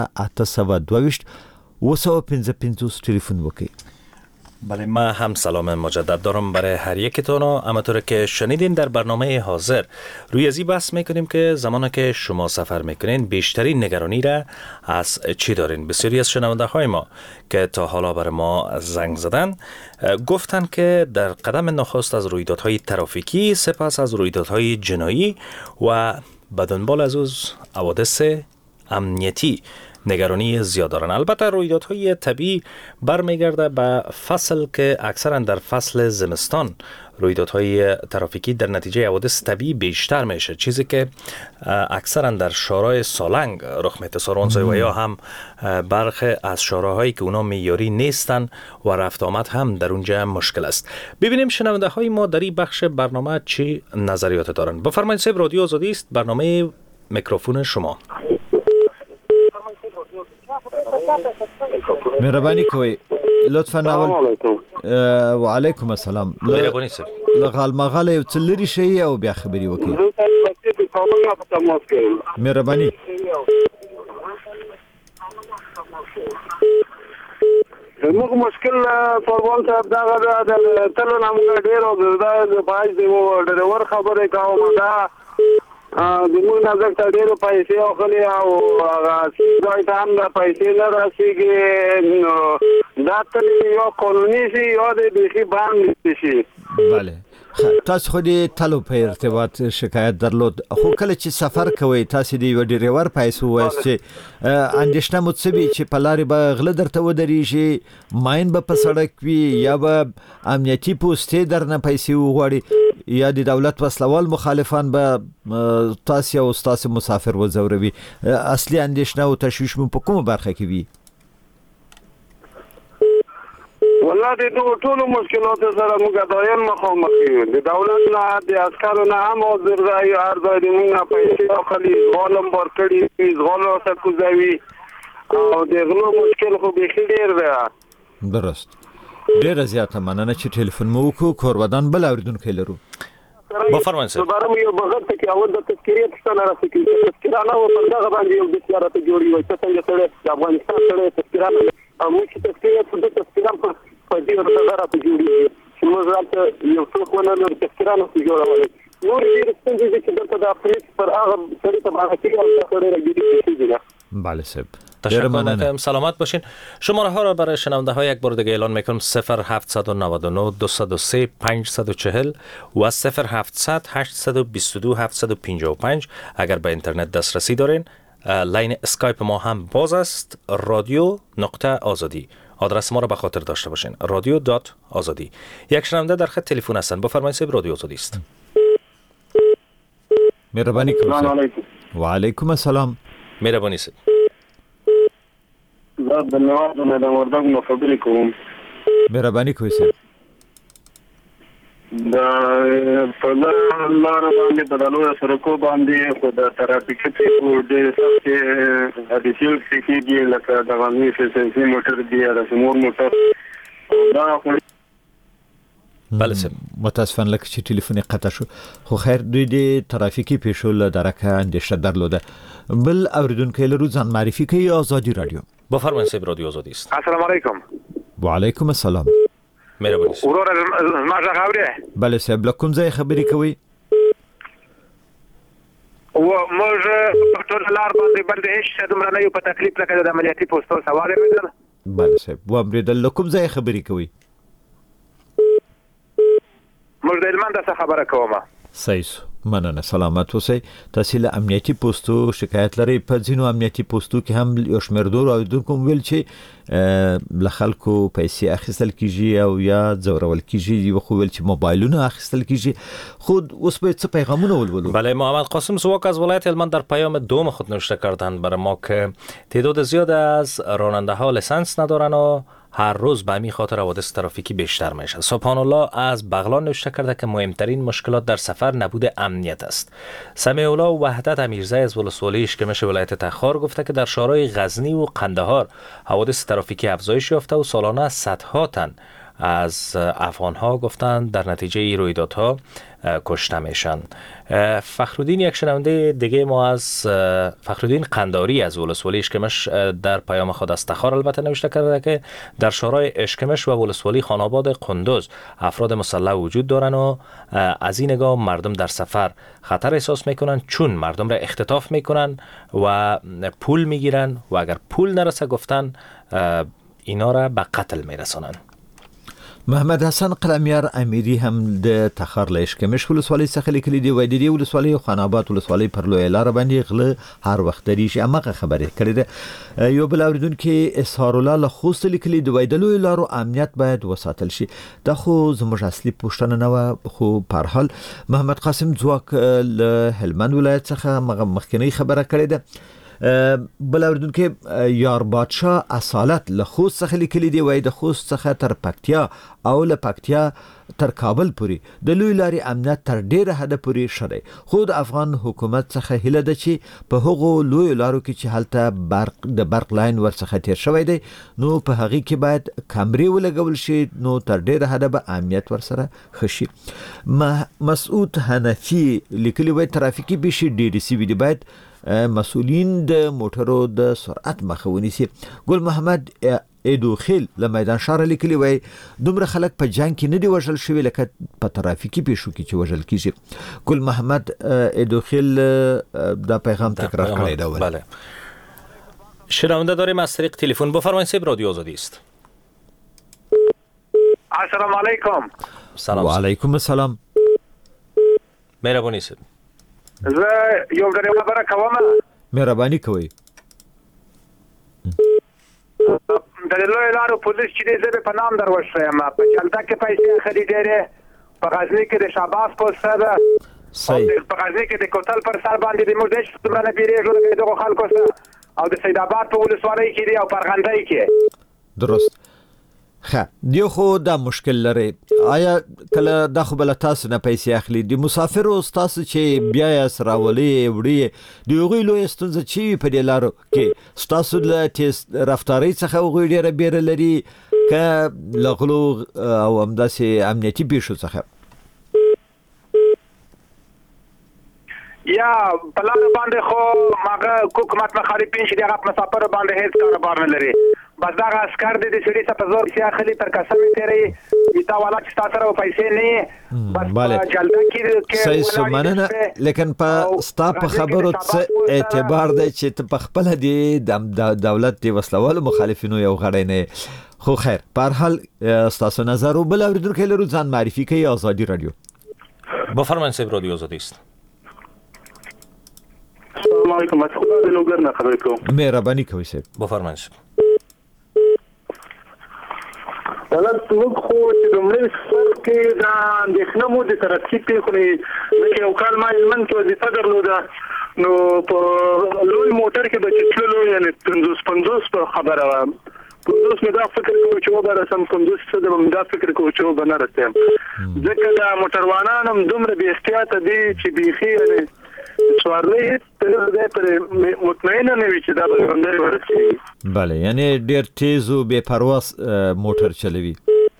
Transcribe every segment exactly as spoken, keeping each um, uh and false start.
اته سوه دویشت و سوه پنځه پنځوس تلفن وکړئ. بله، ما هم سلام مجدد دارم برای هر یکتون. همونطور که شنیدین در برنامه حاضر روی ازی بحث میکنیم که زمانی که شما سفر میکنین بیشترین نگرانی را از چی دارین. بسیاری از شنونده های ما که تا حالا بر ما زنگ زدن گفتن که در قدم نخست از رویدادهای ترافیکی، سپس از رویدادهای جنایی و به دنبال از اوز حوادث امنیتی نگرانی زیاد دارن. البته رویدادهای طبیعی برمیگرده به فصل که اکثرا در فصل زمستان رویدادهای ترافیکی در نتیجه حوادث طبیعی بیشتر میشه، چیزی که اکثرا در شارع سالنگ رخ میده سارونزای و یا هم برخی از شارع‌هایی که اونا معیاری نیستن و رفت آمد هم در اونجا مشکل است. ببینیم شنونده های ما در این بخش برنامه چی نظریات دارن. بفرمایید صاحب، رادیو آزادی است، برنامه میکروفون شما. مهربانی کوي لطفا اول و علیکم السلام. مهربانی سر لغال مغاله یو تلری شي او بیا خبري وکي. مهربانی. موږ مشکل سوال صاحب دا غواړم د تلو نامه ډیرو د باج دی و ډرایور خبره کوم دا د موږ نظر ته ډیرو پیسې اخلي او هغه ځای ته هم د پیسې نه راسيږي، نو دا تل یو قانوني شي یا د بيخي باندې شي. بله، تاسو خو دې تلو په ارتباط شکایت درلود، خو کله چې سفر کوئ تاسو د یو ډرایور پیسې وایي چې اندېښنه مو څه وي چې په لارې به غله درته ودرېږي، ماین به په سړک وي یا به امنیتي پوستې درنه پیسې وغواړي یا د دولت وسلوال مخالفان به تاسو او تاسو مسافر وځوروي. اصلي اندېښنه او تشویش مو په کومه برخه کې وي؟ والله د ټولو مشکلاتو سره موږ دایم مخامخ یو. د دولت نه د عسکرو نه هم حاضر راي هر ځای د موږ پیسې اخلي، غالم ورکړي، غالو سکوزوي او د غلو مشکل خو بيخي ډیر دی. درست. ډیر زیاته مننه چې ټلیفون مو وکړو. کورودان بل اوریدونکو لرو. بفرمایئ سر. برام یو بغت کې اول د تذکریه څخه راځي. تذکرہ نه و پر دغه باندې یو د سیارت جوړي وي چې څنګه سره د افغانستان سره تذکرہ او موږ چې تذکریه په تذکرہ په په دې ورته راځي جوړي چې موږ راته یو څو خونه نور تذکرہ نه جوړول. نور دې څنګه چې دلته د افریقا پر هغه سره ته باندې کې او سره راځي. بله صاحب، تشکر میکنم. سلامت باشین. شماره ها را برای شنونده ها یک بار دیگه اعلان میکنم: صفر هفت نه نه دو صفر سه پنج چهار صفر و صفر هفتصد هشتصد و بیست و دو هفتصد و پنجاه و پنج. اگر به اینترنت دسترسی دارین لاین اسکایپ ما هم باز است، رادیو نقطه آزادی. آدرس ما را به خاطر داشته باشین: رادیو دات آزادی. یک شنونده در خط تلفن هستن. بفرمایید صاحب، رادیو آزادی است. مهربانی کنید. و علیکم السلام. مهربانی صاحب. زه د نواز نه د وردګ نو خبرې کوم. مهرباني کوئ صاحب. دا په لار باندې په دلو سرکو باندې خو د ترافیکي په ډېر سخت د سیل سکیږي لکه د غنی فیسنسي موټر دی یا د سمور موټر دا خو بله صاحب، متاسفانه لکه چې ټلیفون قطع شو، خو خیر دوی د ترافیکي پیښو له درکه اندېښنه درلوده. بل اوریدونکو لرو، ځان معرفي کوي. آزادی رادیو. بفرمایید صاحب، رادیو آزادی است. السلام علیکم. و علیکم السلام. مهرباني. ورور ما ځغاورې. بله صاحب، له کوم ځای خبرې کوي؟ و موږ په ټول لار باندې باندې هیڅ دومره نه یو په تکلیف لکه د عملیاتي پوسټو سوال وکړ. بله صاحب، و امریدل له کوم ځای خبرې کوي؟ موږ د هلمند څخه خبره کوم. صحیح، مننه. سلامت اوسئ. تاسو له امنیتي پوسټو شکایت لرئ؟ په ځینو امنیتي پوسټو کې هم یو شمېر دور اوریدونکو ویل چې له خلکو پیسې اخیستل کیږي او یا ځورول کیږي، یو خو ویل چې موبایلونه اخیستل کیږي. خود اوس به څه پیغامونه ولولو؟ بله، محمد قاسم سواک از ولایت هلمند در پیام دوم خود نوشته کردند برای ما که تعداد زیاد از راننده ها لیسانس ندارن و هر روز به همین خاطر حوادث ترافیکی بیشتر میشه. سبحان الله از بغلان نوشته کرده که مهمترین مشکلات در سفر نبود امنیت است. سمیع الله وحدت امیرزی از ولسوالی اشکمش ولایت تخار گفته که در شهرهای غزنی و قندهار حوادث ترافیکی افزایش یافته و سالانه صدها تن از افغان ها گفتند در نتیجه رویدادها کشته میشن. فخرالدین یک شنونده دیگه ما از فخرالدین قنداری از ولسوالی اشکمش در پیام خود از تخار البته نوشته کرده که در شورای اشکمش و ولسوالی خاناباد قندوز افراد مسلح وجود دارن و از این نگاه مردم در سفر خطر احساس میکنن چون مردم را اختطاف میکنن و پول میگیرن و اگر پول نرسه گفتن اینا را به قتل میرسانن. محمد حسن قلمیار امیری هم د تخار له اشکمش ولسوالۍ څخه لیکلي دی وایي د دې ولسوالۍ خاناباد ولسوالۍ پر لویه لاره باندې غله هر وخت دریږي. امغه خبرې کړې ده. یو بل اوریدونکي اسحار الله له خوست لیکلي دی وایي د لویو لارو امنیت باید وساتل شي. دا خو زموږ اصلي پوښتنه نه وه، خو په هر حال محمد قاسم ځواک له هلمند ولایت څخه مخکنۍ خبره کړې ده. بل اوریدونکي یار بادشاه اصالت له خوست څخه لیکلي دی وایي د خوست څخه تر پکتیا او له پکتیا تر کابل پورې د لوی لارې امنیت تر ډیره حده پورې شری، خو د افغان حکومت څخه هیله ده چې په هغو لوی لارو کې چې هلته برق د برق لاین ورڅخه تیر شوی دی نو په هغې کې باید کمرې ولګول شي، نو تر ډیره حده به امنیت ورسره ښه شي. مسعود حنفي لیکلي وایي ترافیکي پیښې ډیرې سوي دي، باید مسؤلین د موټرو د سرعت مخه ونیسي. ګل محمد ایدوخیل له میدان شهر لیکلي وایي دومره خلک په جنګ کې نه دي وژل شوي لکه په ترافیکي پیښو کې چې وژل کیږي. ګل محمد ایدوخیل دا پیغام تکرار کړی دی. بله شنونده داریم از طریق تلفن. بفرمایید صاحب، رادیو آزادی است. السلام علیکم. سلام. و علیکم السلام. مهربانی صاحب. زه یو ډېر خبره کوم. مهرباني کوئ. د لوی لارو پولیس چې دې زه په نام دروښیم په چلته کې پیسې خریدېرې، په غزني کې د شاباس پوسټه ده، صحیح. په غزني کې د کوتل پر سر باندې د موږ هیڅ څومره نه پیرېږو لکه دغو خلکو سره، او د سید آباد په ولسوالۍ کې دی او په ارغندۍ کې. درست. ښه دیو خو دا مشکل لري. آیا کله دا خو بل تاسو نه پیسې اخلي د مسافرو تاسو چې بیا یې راولي وړي دی هغوی لوی ستونزه چې په دې لارو کې تاسو له تیز رفتاري څخه هغوی ډېره بیره لري که لغلو او همداسې امنیتي پیښو څخه؟ یا په لاره باندې خو هغه حکومت مخالفین چې دغه مسافر باندې هیڅ کاروبار نه لري، بس دغه عسکر د دې سړي څخه په زور کې اخلي تر قسم تیری دا والا چې تاسو سره پیسې نه بس په جلده کې صحیح سمانه. لیکن په ستا په خبرو څه اعتبار دی چې ته په خپل د دولت د وسلوالو مخالفینو یو غړی نه؟ خو خیر په هر حال ستاسو نظر. بل اوریدونکی لرو، ځان معرفي کوي. آزادی رادیو. بفرمایید صاحب، رادیو آزادی است. السلام علیکم. مسعود د لوګر نه خبرې کوم. مهرباني کوئ صاحب. بفرمایید. ولې موږ خو چې دومره سفر کې دا اندېښنه مو د ترافیک پیښو نه یو کال ما من کې وظیفه درلوده، نو په لوی موټر کې به چې تللو یعنې پنځوس پنځوس په خبره وه پنځوس مې دا فکر کوو چې وبرسم پنځوس څه ده به دا فکر کوو چې وبه نه رسیم، ځکه دا موټروانان هم دومره بې احتیاطه دي چې بیخي یعنې سوارلۍ هېڅ ځای پرې مطمئنه نه وي چې دا به ژوندی ورسېږي. بله، یعنې ډېر تیز و بې پروا موټر چلوي.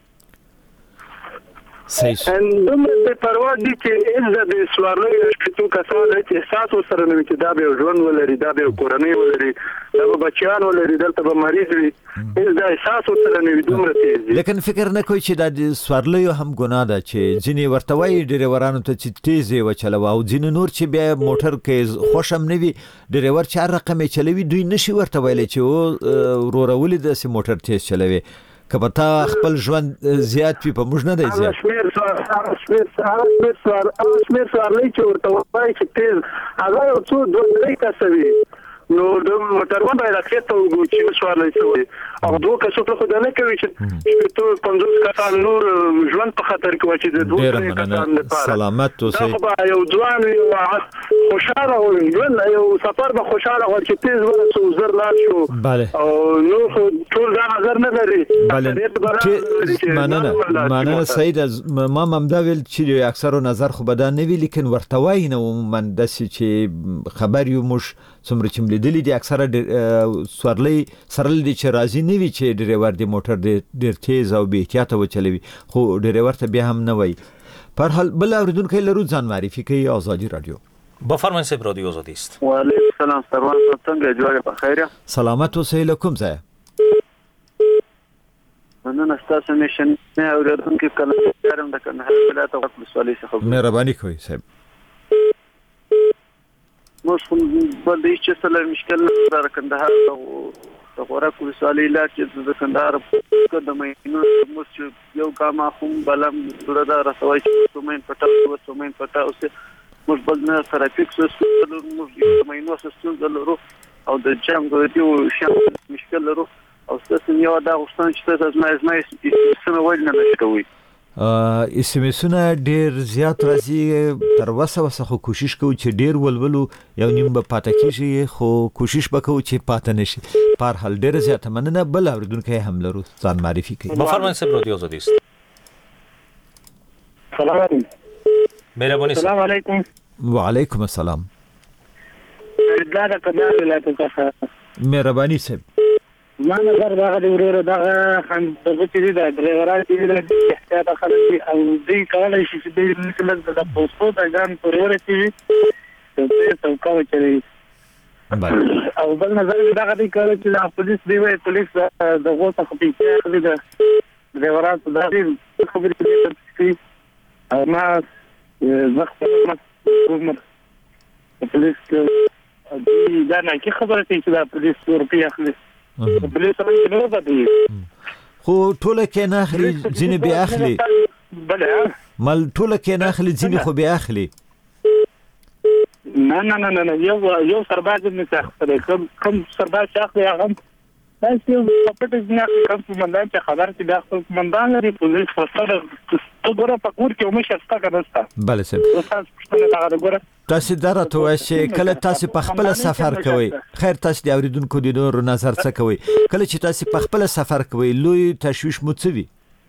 صحیح. دومره بې پروا دي چې هېڅ د سوارلۍ شپېتو کسانو هېڅ احساس ورسره نه وي چې دا به یو ژوند ولري، دا به یو کورنۍ ولري، دا به بچیان ولري، دلته به مریض وي، هېڅ دا احساس ورسره نه وي، دومره تیز دي. لیکن فکر نه کوئ چې دا د سوارلیو هم ګناه ده چې ځینې ورته وایي ډریورانو ته چې تیز یې وچلوه، او ځینې نور چې بیا موټر کې خوښ هم نه وي ډریور چې هر رقم یې چلوي دوی نشي ورته ویلی چې او وروره ولې داسې موټر تیز چلوي، که به تا خپل ژوند زیات وي په موږ نه دی زیات. هغه شمېر سوارلۍ چې ورته وایي چې تیز هغه یو څو دوه درې کسه وي، نو د موټروان باید اخرت ته وګورو چې سوارلۍ څه وایي، او دوه کسو ته خو دا نه کوي چې شپېتو پنځوس کسان نور ژوند په خطر کې واچي د دوه درې کسان لپاره. سلامت اوسئ. دا خو به یو ځوان وي خوشحاله ژوند، یو سفر به خوشحاله غواړي چې تیز ورسو زر لاړ شو. بله. او نور خو ټول دا نظر نه لري. بله مننه مننه سعید. ما همدا ویل چې اکثرو نظر خو به دا نه وي، لیکن ورته وایي نه عموما داسې چې خبر یو موږ څومره چې لیدلې دي اکثره سورلي سرل دي چې راځي نه وي چې ډرایور دی موټر ډیر تیز او بې احتیاطه وچلوي خو ډرایور ته بیا هم نه وای. پر حال بل اوریدونکو لرو ځان معرفي کوي آزادی رادیو. بفرمایید صاحب رادیو آزادی است. و علیکم السلام سروان څنګه جوړه په خیره سلامت اوسئ له کوم ځای؟ مننه ستاسو میشن نه اوریدونکو کله کارم د کنه ولایت او ولسوالۍ څخه مهرباني کوئ صاحب. موږ په دې چې سره مشکل نه در کندهار او غوړه ولسوالۍ لا چې د کندهار په دمه موږ یو کاما هم بلم سره رسوي چې کومین پټاو کومین پټاو اوس موږ بل نه ترافیک سیستم موږ مینو سیستم لرو او د جام غوډیو شام مشکل لرو او ستاسو یو دا غوښتنه چې تاسو ما زما سم وایي نه شکوي اس ام اسونه ډیر زیات راځي تر وسه وسه خو کوشش کوو چې ډیر ولولو یو نیم به پاتې کیږي خو کوشش وکړو چې پاتې نشي. پر حال ډیر زیات مننه. بل اوریدونکو هم لرو ځان معرفي کوي. بفرمایید صاحب رادیو آزادی است. سلام علیکم. مهرباني السلام علیکم. وعلیکم السلام. دا د کندهار ولایت څخه مهرباني صاحب. ما نظر دا د ورور دا هم د چې د ډرایورانو چې د احتیاط خلک او دوی کولای شي چې د لیکل د پوسټو د ځان پرور چې څه څه کوي چې او بل نظر دا غوډي کوي چې د پولیس دی وای پولیس د غوښه خپې کوي د ډرایورانو د دې خبرې کوي او ما وخت ما پولیس دا نه کی خبره کوي چې د پولیس ورپی اخلي خو ټوله کې نه اخلي ځینې بیا اخلي بله مال ټوله کې نه اخلي ځینې خو بیا اخلي نه نه نه نه یو یو سرباز دې څخه کوم کوم سرباز چې اخلي هغه تاسو په پټه ځنه کوم کومندان چې خبر چې د خپل کومندان لري پولیس فسره وګوره په کور کې ومه شستا کنهستا بله صاحب تاسو درته وایي چې کله تاسو په خپل سفر کوئ خیر تاسو د اوریدونکو د نور نظر څه کوي کله چې تاسو په خپل سفر کوئ لوی تشویش مو څه وي؟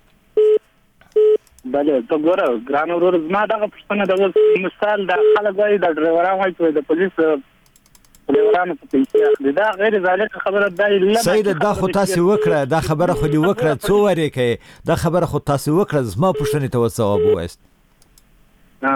بله ته ګوره ګران ورور زما دغه پوښتنه د مثال د خلک وایي د ډرایورانو وایي چې د پولیس ډرایورانو په پیسې اخلي دا غیر ځالکه خبره ده. سید دا خو تاسو وکړه دا خبره خو دې وکړه څو وری کې دا خبره خو تاسو وکړه زما پوښتنه ته ځواب وایست. ها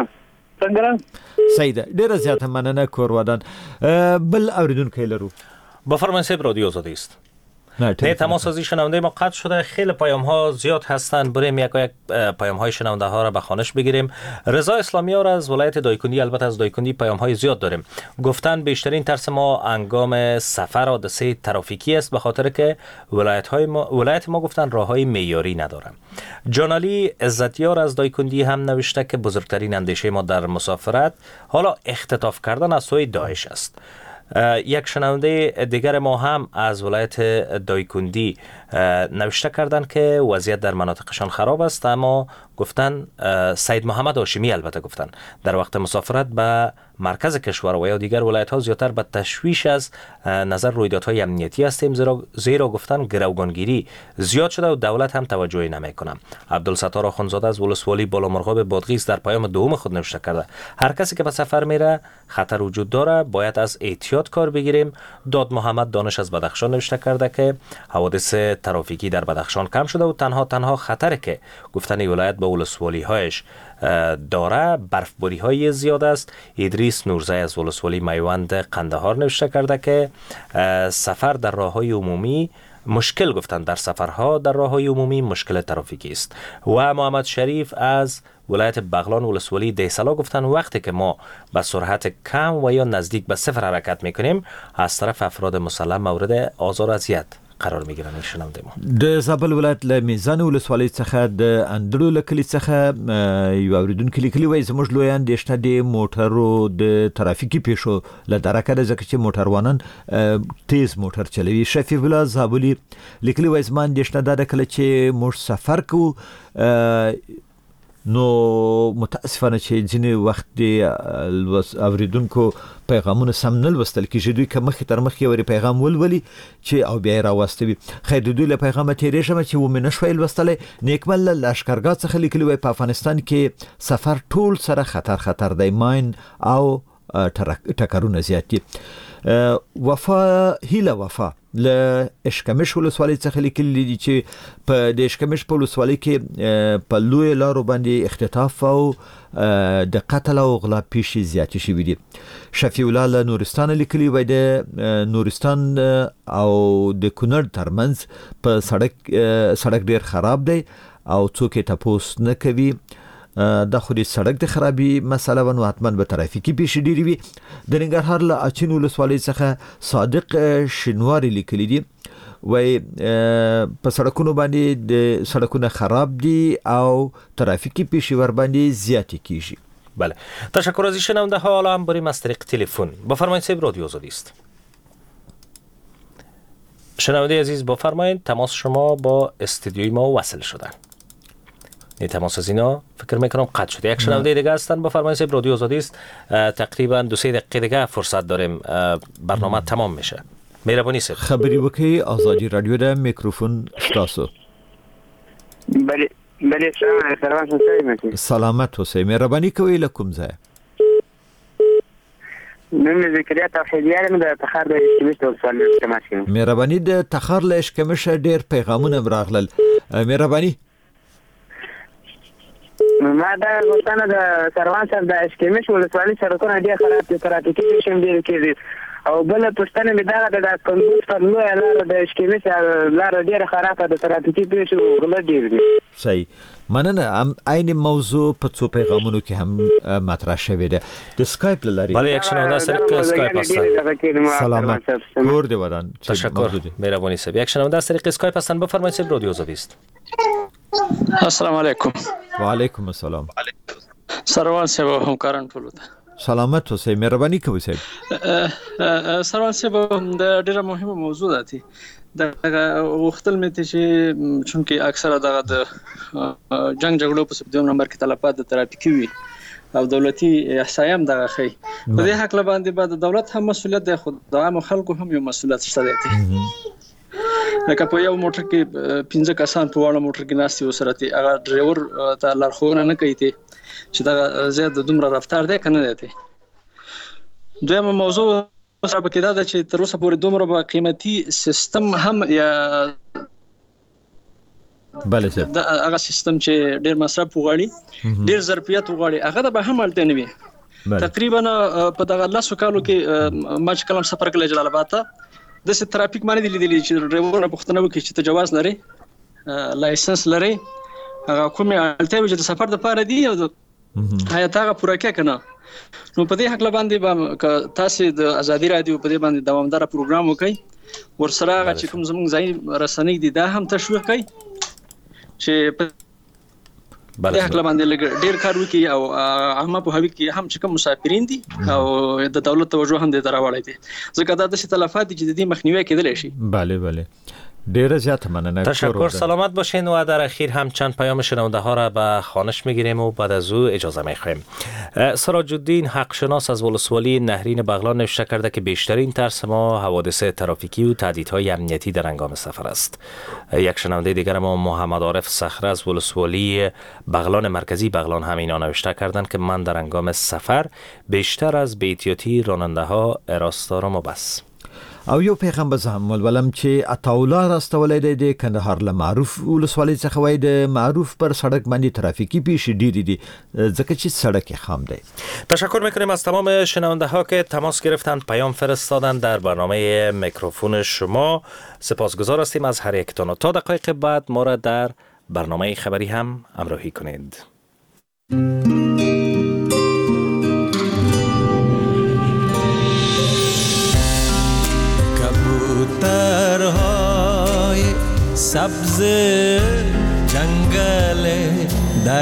څنګه سید ډیر زیاته مننه کور ودان. بل اوریدونکو لرو. بفرمایید صاحب رادیو آزادی است. نه تماس از شنونده ما قطع شده. خیلی پیام ها زیاد هستند. بریم یک یک پیام های شنونده ها را به خوانش بگیریم. رضا اسلامیار از ولایت دایکنی، البته از دایکنی پیام های زیاد داریم. گفتن بیشترین ترس ما انگام سفر حادثه ترافیکی است به خاطر که ولایت های ما ولایت ما گفتن راههای معیاری ندارن. جانالی عزتیار از دایکنی هم نوشته که بزرگترین اندیشه ما در مسافرت حالا اختطاف کردن از سوی داعش است. یک شنونده دیگر ما هم از ولایت دایکندی نوشته کردن که وضعیت در مناطقشان خراب است، اما گفتن سید محمد هاشمی البته گفتن در وقت مسافرت به مرکز کشور و یا دیگر ولایت ها زیادتر به تشویش از نظر رویدادهای امنیتی هستیم، زیرا زیرا گفتن گروگانگیری زیاد شده و دولت هم توجهی نمیکنه. عبدالستار آخوندزاده از ولسوالی بالامرغاب بادغیس در پیام دوم خود نوشته کرده هر کسی که به سفر میره خطر وجود داره، باید از احتیاط کار بگیریم. داد محمد دانش از بدخشان نوشته کرده که حوادث ترافیکی در بدخشان کم شده و تنها تنها خطری که گفتن ولایت به ولسوالی هایش داره برفباری های زیاد است. ادریس نورزی از ولسوالی میوند قندهار نوشته کرده که سفر در راههای عمومی مشکل گفتن در سفرها در راههای عمومی مشکل ترافیکی است. و محمد شریف از ولایت بغلان ولسوالی دیسلا گفتن وقتی که ما به سرعت کم و یا نزدیک به صفر حرکت میکنیم از طرف افراد مسلح مورد آزار و اذیت قرار میگیرن. شنونده ما د زابل ولایت له میزان ولسوالۍ څخه د اندړو له کلي څخه یو اوریدونکو لیکلي وایي زموږ لویان د شته د موټرو د ترافیکي پیښو له درکه د ځکه چې موټروانان تیز موټر چلوي. شفیع الله زابلی لیکلي وایي زما د شته د کله چې موږ سفر کوو نو متاسفانه چې ځینې وخت د اوریدونکو پیغامونه سم نه لوستل کېږي، دوی که مخکې تر مخکې یو پیغام ولولي چې او بیا یې راواستوي. خیر د دوی له پیغامه تېرېږم چې ومې نه شوی لوستلی. نیکمل له لښکرګاه څخه لیکلي وایي په افغانستان کې سفر ټول سره خطر خطر دی، ماین او ټکرونه زیات دي. وفا هیله وفا له اشکمش ولسوالۍ څخه لیکلي دي چې په د اشکمش په ولسوالۍ کې په لوی لارو باندې اختطاف او د قتل او غلا پیښې زیاتې شوې دي. شفیع الله له نورستان لیکلي وای د نورستان او د کونړ ترمنځ په سړک سړک ډیر خراب دی او څوک یې تپوس نه کوي. د خوري سړک د خرابي مسله ونه حتمن به ترافیکي پیښې ډیری وي. د ننګرهار له اچین ولسوالۍ څخه صادق شنواری لیکلي دي وای په سړکونو باندې د سړکونه خراب دي او ترافیکي پیښې ور باندې زیاتې کیږي. بله تشکر از شنونده ها. حالا هم بریم از طریق تلفن. بفرمایید صاحب رادیو آزادی است. شنونده عزیز بفرمایید تماس شما با استودیوی ما وصل شده. این تماس از اینا فکر میکنم قطع شده. یک شنونده دیگه هستن. بفرمایید صاحب رادیو آزادی است. تقریبا دو سه دقیقه دیگه فرصت داریم برنامه تمام میشه. مهربانی صاحب خبری وکي آزادی رادیو د میکروفون تاسو. بله بله سلام سلام سلامت اوسئ. مهرباني کوئ لکم ځای. نن ذکریه توحیدیه نه د تخار د اشکمش ولسوالۍ تماس کوم. مهرباني د تخار له اشکمش ډیر پیغامونه راغلل. مهرباني ما دا غوښتنه د سروان صاحب د اشکمش ولسوالۍ سړکونه ډیر خراب دي، ترافیکي پیښې ډیر کېږي او بل پښتنه می دا د کندوز پر لوی لار د اشکمش لار ډیر خرابه ده، ترافیکي پیښې غلا ډیر دي. صحیح مننه. عین موضوع په څو پیغامونو کې هم مطرح شوې ده. د اسکایپ لاري بله یک شنونده از طریق اسکایپ هستن. سلامت کور دی ودان. تشکر مهربانی صاحب. یک شنونده از طریق اسکایپ هستن. بفرمایید صاحب رادیو آزادی است. السلام علیکم. و علیکم السلام. سروان صاحب همکاران ټول ته سلامت اوسئ. مهرباني کوئ صاحب. سروان صاحب د ډیره مهمه موضوع ده. د وختل مته چې چونکه اکثره دغه د جنگ جګړو په سبب نمبر کې تلفات د ترافیکي وي او دولتي احصایه هم دغه خي په دې حق باندې بعد دولت هم مسؤلیت دی، خو د عام خلکو هم یو مسؤلیت شته دی. لکه په یو موټر کې پنځه کسان په واړه موټر کې ناستي وسرتي هغه ډرایور ته لارښوونه نه کوي چې دا زیات دومره رفتار دی کنه دی. دویمه موضوع صاحب کې دا ده چې تر اوسه پورې دومره با قیمتي سیستم هم یا بله صاحب دا هغه سیستم چې ډیر مصرف وغواړي ډیر ظرفیت وغواړي هغه به هم الته نه وي. تقریبا په دغه لاسو کالو کې ما چې کلم سفر کړل جلال آباد ته د سې ترافیک باندې لیدلی چې ډرایور پوښتنه وکړي چې تجاوز لري لایسنس لري هغه کومه الته چې د سفر د پاره دی او هغه تاغه پوره کې کنه. نو په دې حق باندې تاسو د ازادي رادیو په دې باندې دوامدار پروګرام وکړئ ورسره هغه چې کوم زموږ ځای رسنۍ دي دا هم تشویق کړئ چې په دې حق باندې ډیر کار وکړي او عامه په هوی کې هم چې کوم مسافرین دي او د دولت توجه هم دې تراوړی دي ځکه دا د تلفات دي چې د دې مخنیوي کېدلی شي. بله بله ډیر زیات مننه. تشکر. سلامت باشین و در اخیر هم چند پیام شنونده ها را به خوانش میگیریم و بعد از او اجازه میخوایم. سراج الدین حق شناس از ولسوالی نهرین بغلان نوشته کرده که بیشترین ترس ما حوادث ترافیکی و تهدیدهای امنیتی در هنگام سفر است. یک شنونده دیگر ما محمد عارف صخره از ولسوالی بغلان مرکزی بغلان هم اینا نوشته کردند که من در هنگام سفر بیشتر از بی‌احتیاطی راننده ها راستارم و بس. او یو پیغام به زهم ولولم چې عطاولا راستولای دی د کندهار له معروف ولسوالۍ څخه وای د معروف پر سړک باندې ترافیکی پیښې ډیری دي ځکه چې سړک خام دی. تشکر میکنیم از تمام شنونده ها که تماس گرفتند پیام فرستادند در برنامه میکروفون شما. سپاسگزار هستیم از هر یکتان. تا دقایق بعد ما را در برنامه خبری هم همراهی کنید. کبوترهای سبز جنگل در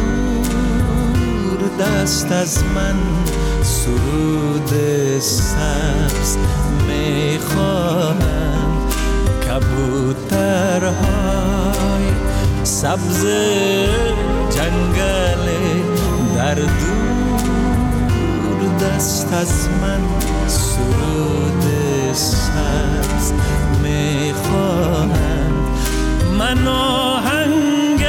دور دست از من سرود سبز میخواهند. کبوترهای سبز جنگل در دور دست از من سرود سبز میخواهند. من آهنگ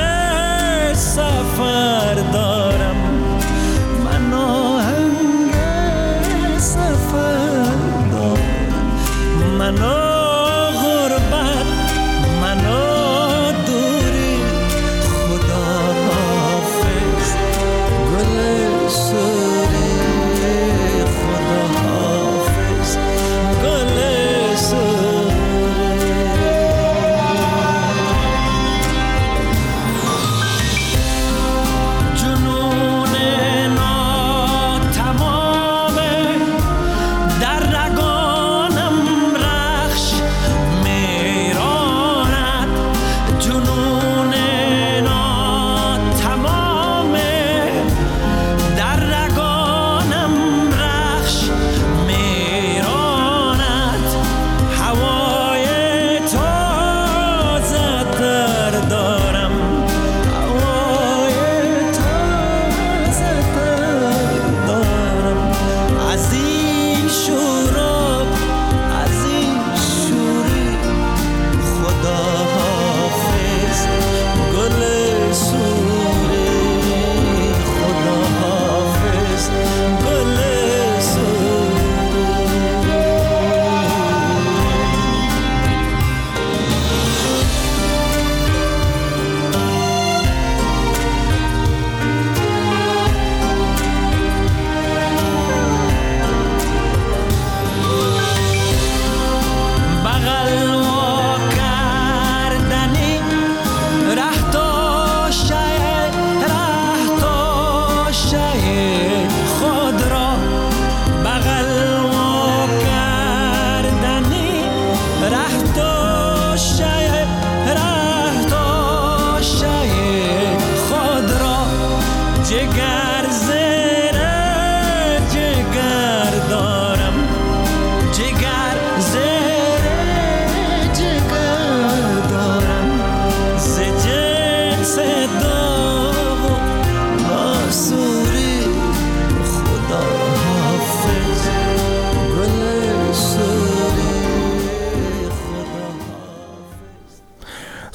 سفر دارم، من آهنگ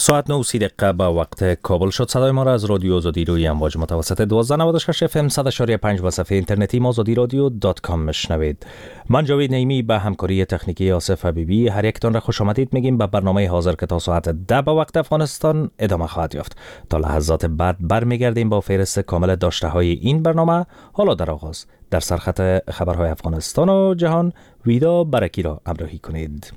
ساعت نه و سی دقیقه به وقت کابل شد. صدای ما را از رادیو آزادی روی امواج متوسط دوازده نود و شش اف ام صد و شش و پنج و صفحه اینترنتی ما آزادی رادیو دات کام میشنوید. من جاوید نعیمی به همکاری تکنیکی آصف حبیبی هر یکتان را خوش آمدید میگیم به برنامه حاضر که تا ساعت ده به وقت افغانستان ادامه خواهد یافت. تا لحظات بعد برمیگردیم با فهرست کامل داشته های این برنامه. حالا در آغاز در سرخط خبرهای افغانستان و جهان ویدا برکی را همراهی کنید.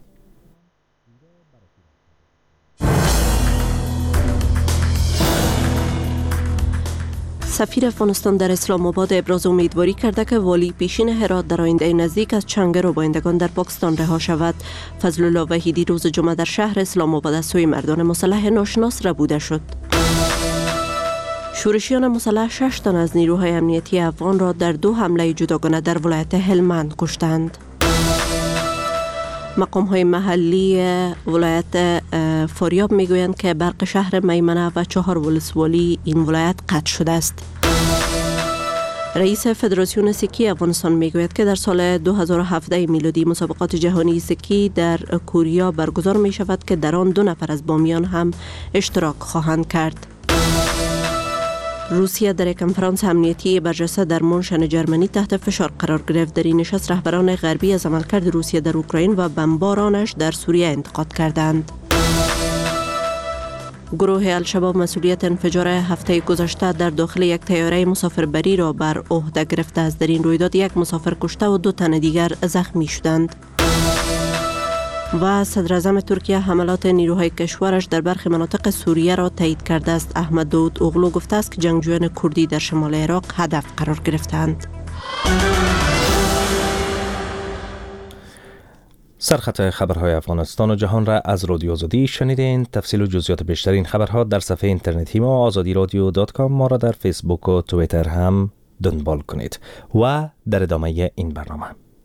سفیر افغانستان در اسلام آباد ابراز امیدواری کرده که والی پیشین هرات در آینده نزدیک از چنگ روبایندگان در پاکستان رها شود. فضل الله وحیدی روز جمعه در شهر اسلام آباد از سوی مردان مسلح ناشناس ربوده شد. شورشیان مسلح شش تن از نیروهای امنیتی افغان را در دو حمله جداگانه در ولایت هلمند کشتند. مقام‌های محلی ولایت فاریاب میگویند که برق شهر میمنه و چهار ولسوالی این ولایت قطع شده است. رئیس فدراسیون سکی افغانستان میگوید که در سال دو هزار و هفده میلادی مسابقات جهانی سکی در کوریا برگزار می شود که در آن دو نفر از بامیان هم اشتراک خواهند کرد. روسیه در یک کنفرانس امنیتی برجسته در مونشن جرمنی تحت فشار قرار گرفت. در این نشست رهبران غربی از عملکرد روسیه در اوکراین و بمبارانش در سوریه انتقاد کردند. گروه الشباب مسئولیت انفجار هفته گذشته در داخل یک طیاره مسافربری را بر عهده گرفته است. در این رویداد یک مسافر کشته و دو تن دیگر زخمی شدند. و صدر اعظم ترکیه حملات نیروهای کشورش در برخی مناطق سوریه را تایید کرده است. احمد داود اوغلو گفته است که جنگجویان کردی در شمال عراق هدف قرار گرفتند. سرخط خبرهای افغانستان و جهان را از رادیو آزادی شنیدین. تفصیل و جزئیات بیشترین خبرها در صفحه اینترنتی ما آزادی رادیو دات کام. ما را در فیسبوک و توییتر هم دنبال کنید. و در ادامه این برنامه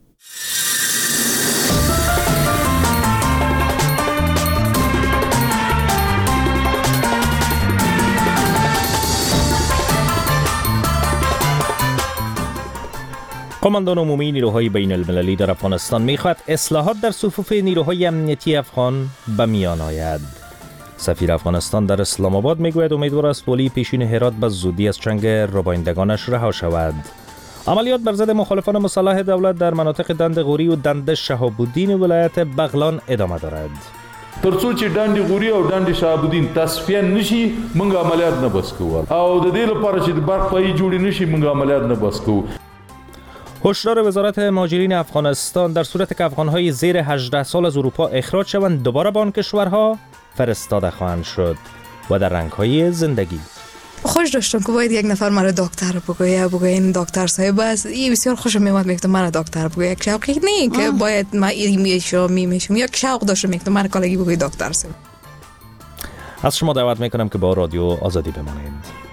قماندان عمومی نیروهای بین المللی در افغانستان می‌خواهد اصلاحات در صفوف نیروهای امنیتی افغان به میان آید. سفیر افغانستان در اسلام آباد میگوید امیدوار است والی پیشین هرات به زودی از چنگ روبایندگانش رها شود. عملیات بر ضد مخالفان مسلح دولت در مناطق دند غوری و دند شهاب الدین ولایت بغلان ادامه دارد. ترڅو چې دند غوري او دند شهاب الدین تصفیه نشي موږ عملیات نه بس کوو او د دې لپاره چې د برق پای جوړ نشي موږ عملیات نه بس کوو. هشدار وزارت مهاجرین افغانستان در صورت که افغان‌های زیر هجده سال از اروپا اخراج شوند دوباره به آن کشورها فرستاده خواهند شد. و در رنگ‌های زندگی خوش داشتم که باید یک نفر مرا دکتر بگویه بگویه این دکتر صاحب است. این بسیار خوشم میاد میگم مرا دکتر بگویه. یک شوقی نه که باید ما این میشم میشم یک شوق داشتم میگم مرا کالگی بگویه دکتر صاحب. از شما دعوت میکنم که با رادیو آزادی بمانید.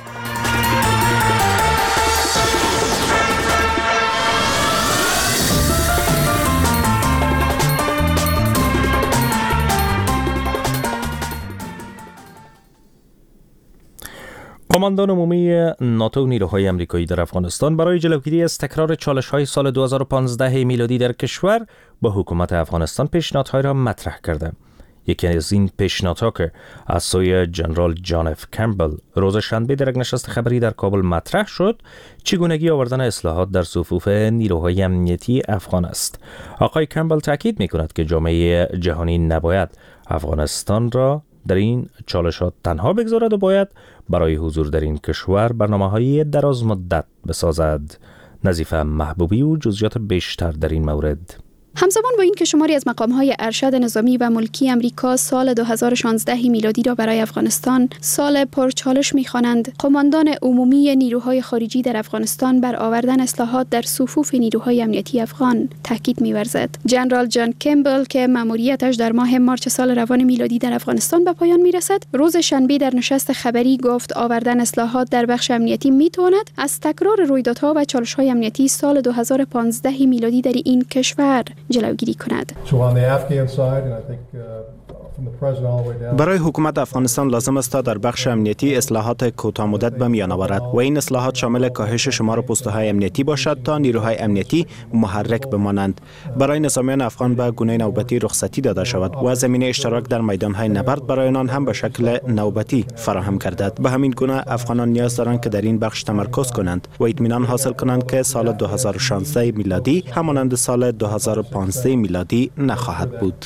قماندان عمومی ناتو نیروهای آمریکایی در افغانستان برای جلوگیری از تکرار چالش‌های سال دو هزار و پانزده میلادی در کشور با حکومت افغانستان پیشنهادهای را مطرح کرده. یکی از این پیشنهادها که از سوی جنرال جان اف کمبل روز شنبه در یک نشست خبری در کابل مطرح شد، چگونگی آوردن اصلاحات در صفوف نیروهای امنیتی افغان است. آقای کمبل تاکید می‌کند که جامعه جهانی نباید افغانستان را در این چالشات تنها بگذارد و باید برای حضور در این کشور برنامه‌های دراز مدت بسازد. نظیفه محبوبی و جزئیات بیشتر در این مورد. همزمان با این که شماری از مقام‌های ارشد نظامی و ملکی امریکا سال دو هزار و شانزده میلادی را برای افغانستان سال پرچالش می‌خوانند، قماندان عمومی نیروهای خارجی در افغانستان بر آوردن اصلاحات در صفوف نیروهای امنیتی افغان تاکید می‌ورزد. جنرال جان کمبل که مأموریتش در ماه مارس سال روان میلادی در افغانستان به پایان می‌رسد، روز شنبه در نشست خبری گفت آوردن اصلاحات در بخش امنیتی می‌تواند از تکرار رویدادها و چالش‌های امنیتی سال دو هزار و پانزده میلادی در این کشور جلوگیری کند. برای حکومت افغانستان لازم است تا در بخش امنیتی اصلاحات کوتاه مدت به میان آورد و این اصلاحات شامل کاهش شمار پست‌های امنیتی باشد تا نیروهای امنیتی محرک بمانند. برای نظامیان افغان به گونه نوبتی رخصتی داده شود و زمینه اشتراک در میدان‌های نبرد برای آنان هم به شکل نوبتی فراهم گردد. به همین گونه افغانان نیاز دارند که در این بخش تمرکز کنند و اطمینان حاصل کنند که سال دو هزار و شانزده میلادی همانند سال دو هزار و پانزده میلادی نخواهد بود.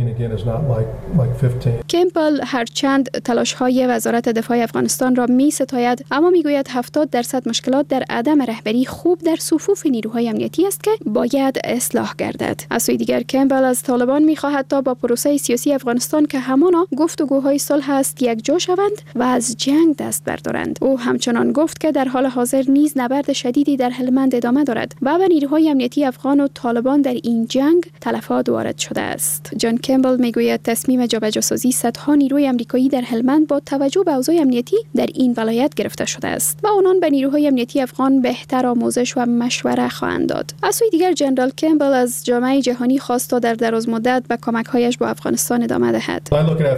کمپل هرچند تلاش‌های وزارت دفاع افغانستان را می‌ستاید، اما می‌گوید هفتاد درصد مشکلات در عدم رهبری خوب در صفوف نیروهای امنیتی است که باید اصلاح گردد. از سوی دیگر کمپل از طالبان می‌خواهد تا با پروسه سیاسی افغانستان که همانا گفتگوهای صلح است یک جا شوند و از جنگ دست بردارند. او همچنان گفت که در حال حاضر نیز نبرد شدیدی در هلمند ادامه دارد و به نیروهای امنیتی افغان و طالبان در این جنگ تلفات وارد شده است. جان کمپل میگوید تصمیم جابجاسازی صدها نیروی آمریکایی در هلمند با توجه به اوضاع امنیتی در این ولایت گرفته شده است و آنان به نیروهای امنیتی افغان بهتر آموزش و مشوره خواهند داد. از سوی دیگر جنرال کمپل از جامعه جهانی خواست تا در دراز مدت به کمک‌هایش با افغانستان ادامه دهد.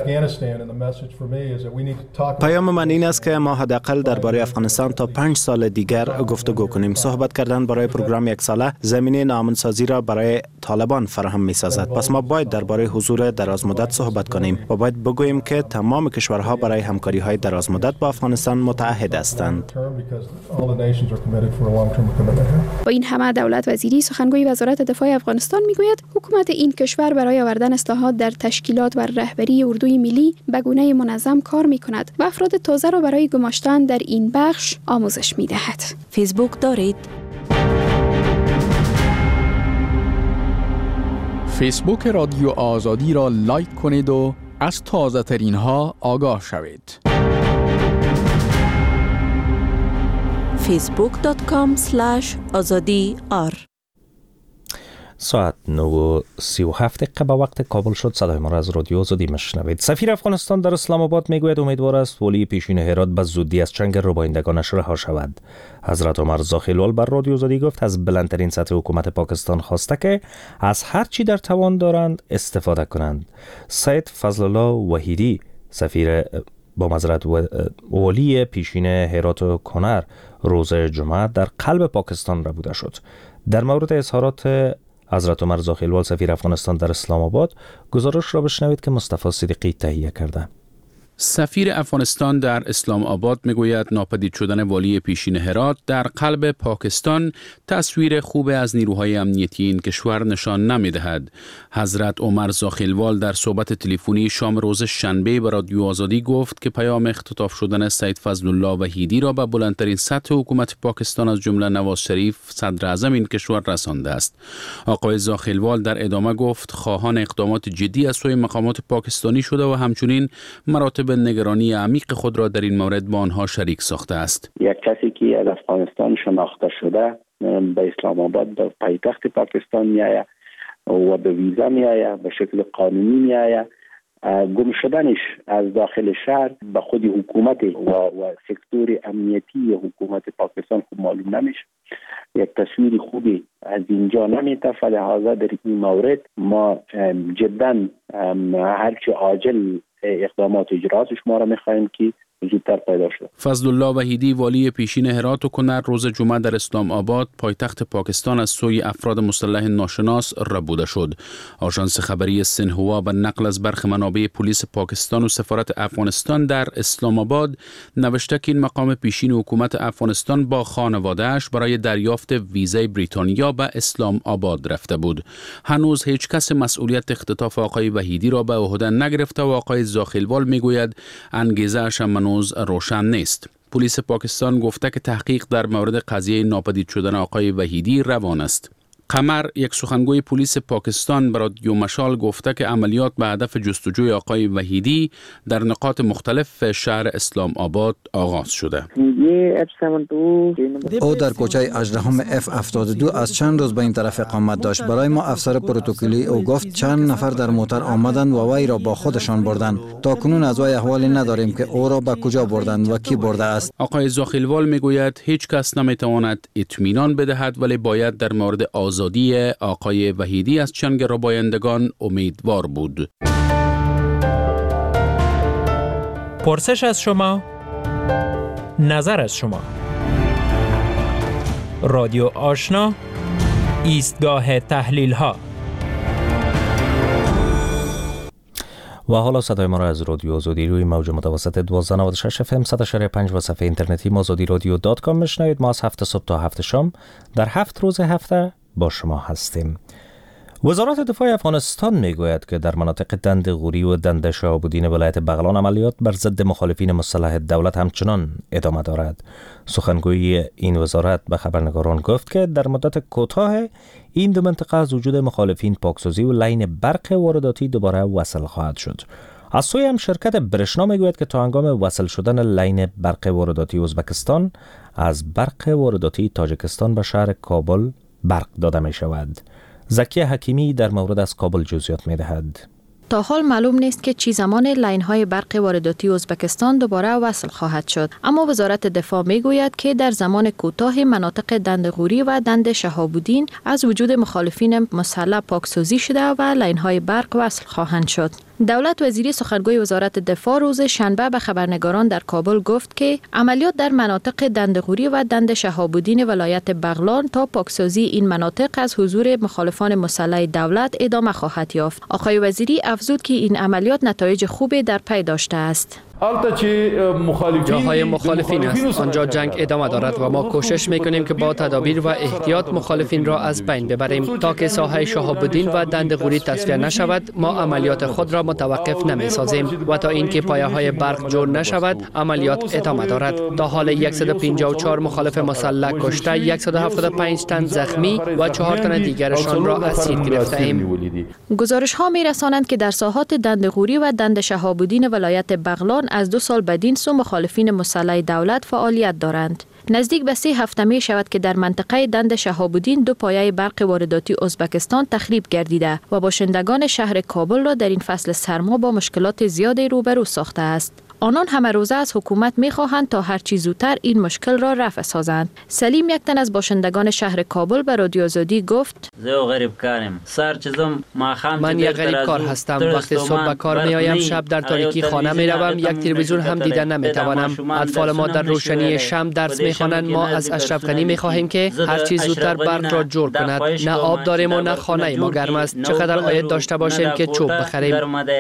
پیام من این است که ما حداقل درباره افغانستان تا پنج سال دیگر گفتگو کنیم. صحبت کردن برای پروگرام یک ساله زمینه ناامن‌سازی را برای طالبان فراهم می‌سازد. پس ما باید درباره حضور دراز مدت صحبت کنیم و باید بگوییم که تمام کشورها برای همکاری‌های دراز مدت با افغانستان متعهد هستند. با این همه دولت وزیری سخنگوی وزارت دفاع افغانستان میگوید حکومت این کشور برای آوردن اصلاحات در تشکیلات و رهبری اردوی ملی به گونه منظم کار می‌کند و افراد تازه را برای گماشتن در این بخش آموزش می‌دهد. فیسبوک دارید؟ فیسبوک رادیو آزادی را لایک کنید و از تازه ترین ها آگاه شوید. فیسبوک دات کام اسلش آزادی آر. ساعت نه و سی و هفت دقیقه به وقت کابل شد. صدای ما را از رادیو آزادی میشنوید. سفیر افغانستان در اسلام آباد میگوید امیدوار است ولی پیشین هرات به زودی از چنگ ربایندگانش رها شود. حضرت عمر زاخیلوال بر رادیو آزادی گفت از بلندترین سطح حکومت پاکستان خواسته که از هر چی در توان دارند استفاده کنند. سید فضل الله وحیدی سفیر با معذرت ولی پیشین هرات و کنر روز جمعه در قلب پاکستان را بوده شد. در مورد اظهارات حضرت عمر زاخیلوال سفیر افغانستان در اسلام آباد گزارش را بشنوید که مصطفی صدیقی تهیه کرده. سفیر افغانستان در اسلام آباد میگوید ناپدید شدن والی پیشین هرات در قلب پاکستان تصویر خوب از نیروهای امنیتی این کشور نشان نمیدهد. حضرت عمر زاخیلوال در صحبت تلفنی شام روز شنبه به رادیو آزادی گفت که پیام اختطاف شدن سید فضل الله وحیدی را به بلندترین سطح حکومت پاکستان از جمله نواز شریف صدر اعظم این کشور رسانده است. آقای زاخیلوال در ادامه گفت خواهان اقدامات جدی از سوی مقامات پاکستانی شده و همچنین مراتب به نگرانی عمیق خود را در این مورد با آنها شریک ساخته است. یک کسی که از افغانستان شناخته شده به اسلام آباد به پایتخت پاکستان میآید و به ویزا میآید، به شکل قانونی میآید، گم شدنش از داخل شهر به خود حکومت و, و سکتور امنیتی حکومت پاکستان خوب معلوم نمیشه. یک تصویر خوبی از اینجا نمیده. فلحاظا در این مورد ما جدا هرچه عاجل اقدامات اجراتش ما را میخواهیم که زودتر پیدا شد. فضل الله وحیدی والی پیشین هرات و کنر روز جمعه در اسلام آباد پایتخت پاکستان از سوی افراد مسلح ناشناس ربوده شد. آژانس خبری سنهوا به نقل از برخی منابع پلیس پاکستان و سفارت افغانستان در اسلام آباد نوشته که این مقام پیشین حکومت افغانستان با خانواده‌اش برای دریافت ویزای بریتانیا به اسلام آباد رفته بود. هنوز هیچ کس مسئولیت اختطاف آقای وحیدی را به عهده نگرفته و آقای زاخیلوال میگوید انگیزه‌اش هنوز روشن نیست. پلیس پاکستان گفته که تحقیق در مورد قضیه ناپدید شدن آقای وحیدی روان است. قمر، یک سخنگوی پلیس پاکستان، به رادیو مشال گفته که عملیات به هدف جستجوی آقای وحیدی در نقاط مختلف شهر اسلام آباد آغاز شده. او در کوچه اژدهم اف هفتاد و دو از چند روز به این طرف اقامت داشت. برای ما افسر پروتکلی او گفت چند نفر در موتر آمدند و وی را با خودشان بردند. تا کنون از وی احوالی نداریم که او را به کجا بردند و کی برده است. آقای زاخیلوال میگوید هیچ کس نمیتواند اطمینان بدهد، ولی باید در مورد آزادی آقای وحیدی از چنگ ربایندگان امیدوار بود. پرسش از شما، نظر از شما. رادیو آشنا، ایستگاه تحلیل ها. و حالا صدای ما را از رادیو آزادی روی موج متوسط دوازده و نود و شش اف ام صد و شش و پنج و صفحه اینترنتی آزادی رادیو دات کام میشنوید. ما از هفت صبح تا هفت شام در هفت روز هفته با شما هستیم. وزارت دفاع افغانستان میگوید که در مناطق دند غوری و دند شهاب‌الدین ولایت بغلان عملیات بر ضد مخالفین مسلح دولت همچنان ادامه دارد. سخنگوی این وزارت به خبرنگاران گفت که در مدت کوتاه این دو منطقه از وجود مخالفین پاکسازی و لاین برق وارداتی دوباره وصل خواهد شد. از سوی هم شرکت برشنا میگوید که تا هنگام وصل شدن لاین برق وارداتی ازبکستان از برق وارداتی تاجیکستان به شهر کابل برق داده می شود. زکی حکیمی در مورد از کابل جزئیات می دهد. تا حال معلوم نیست که چی زمان لاین‌های برق وارداتی ازبکستان دوباره وصل خواهد شد، اما وزارت دفاع میگوید که در زمان کوتاه مناطق دند غوری و دند شهاب‌الدین از وجود مخالفین مسلح پاکسازی شده و لاین‌های برق وصل خواهند شد. دولت وزیری سخنگوی وزارت دفاع روز شنبه به خبرنگاران در کابل گفت که عملیات در مناطق دند غوری و دند شهاب‌الدین ولایت بغلان تا پاکسازی این مناطق از حضور مخالفان مسلح دولت ادامه خواهد یافت. آقای وزیری افزود که این عملیات نتایج خوبی در پی داشته است. جاهای مخالفین است، آنجا جنگ ادامه دارد و ما کوشش میکنیم که با تدابیر و احتیاط مخالفین را از بین ببریم تا که ساحه شهاب‌الدین و دند غوری تصفیه نشود. ما عملیات خود را متوقف نمیسازیم و تا اینکه پایه های برق جور نشود عملیات ادامه دارد. تا حال صد و پنجاه و چهار مخالف مسلح کشته، صد و هفتاد و پنج تن زخمی و چهار تن دیگرشان را اسیر گرفته ایم. گزارش ها می رسانند که در ساحات دند غوری و دند شهاب‌الدین ولایت بغلان از دو سال بدین سو مخالفین مسلح دولت فعالیت دارند. نزدیک به سه هفته می شود که در منطقه دند شهاب‌الدین دو پایه برق وارداتی ازبکستان تخریب گردیده و باشندگان شهر کابل را در این فصل سرما با مشکلات زیادی روبرو ساخته است. آنان همه روزه از حکومت می‌خواهند تا هر چه زودتر این مشکل را رفع سازند. سلیم، یک تن از باشندگان شهر کابل، به رادیو آزادی گفت: من یک غریب کار هستم. وقتی صبح به کار می‌آیم، شب در تاریکی خانه می‌روم. یک تلویزیون هم دیدن نمی‌توانم. اطفال ما در روشنی شمع درس می‌خوانند. ما از اشرف غنی می‌خواهیم که هر چه زودتر برق را جور کند. نه آب داریم و نه خانه ما گرم است. چقدر عاید داشته باشیم که چوب بخریم.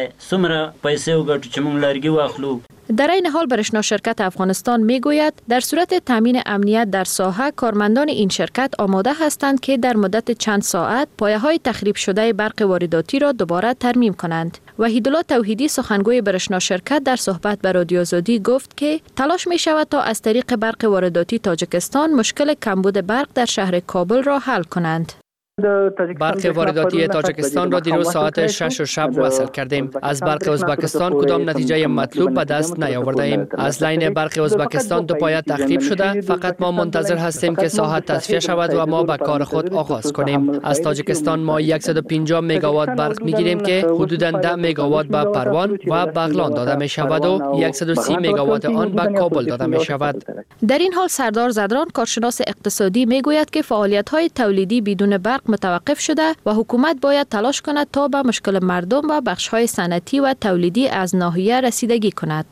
در این حال برشنا شرکت افغانستان میگوید در صورت تامین امنیت در ساحه، کارمندان این شرکت آماده هستند که در مدت چند ساعت پایه‌های تخریب شده برق وارداتی را دوباره ترمیم کنند. وحیدالله توحیدی، سخنگوی برشنا شرکت، در صحبت با رادیو آزادی گفت که تلاش می شود تا از طریق برق وارداتی تاجیکستان مشکل کمبود برق در شهر کابل را حل کنند. برق وارداتی تاجیکستان را دیروز ساعت شش شب وصل کردیم. از برق ازبکستان کدام نتیجه مطلوب به دست نیاورده ایم. از لاین برق ازبکستان دو پایه تخریب شده. فقط ما منتظر هستیم که ساحه تصفیه شود و ما به کار خود آغاز کنیم. از تاجیکستان ما صد و پنجاه مگاوات برق میگیریم که حدوداً ده مگاوات به پروان و بغلان داده می شود و صد و سی مگاوات آن به کابل داده می شود. در این حال سردار زدران، کارشناس اقتصادی، میگوید که فعالیت‌های تولیدی بدون برق متوقف شده و حکومت باید تلاش کند تا به مشکل مردم و بخش‌های صنعتی و تولیدی از ناحیه رسیدگی کند.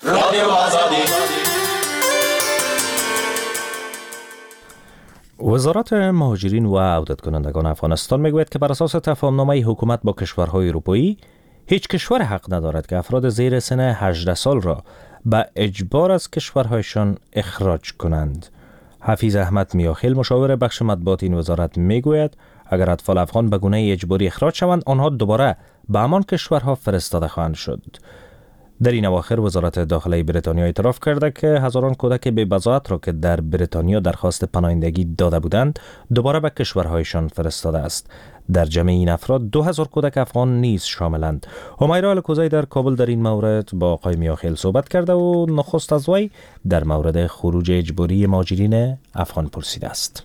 وزارت مهاجرین و عودت کنندگان افغانستان میگوید که بر اساس تفاهم‌نامه حکومت با کشورهای اروپایی، هیچ کشور حق ندارد که افراد زیر سن هجده سال را به اجبار از کشورهایشان اخراج کنند. حفیظ احمد میاخیل، مشاور بخش مطبوعات این وزارت، میگوید اگر اطفال افغان به گونه اجباری اخراج شوند، آنها دوباره به همان کشورها فرستاده خواهند شد. در این اواخر وزارت داخلی بریتانیا اعتراف کرده که هزاران کودک بی بضاعت را که در بریتانیا درخواست پناهندگی داده بودند دوباره به کشورهایشان فرستاده است. در جمع این افراد دو هزار کودک افغان نیز شاملند. همیرا الکوزی در کابل در این مورد با آقای میاخیل صحبت کرده و نخست از وی در مورد خروج اجباری مهاجرین افغان پرسیده است.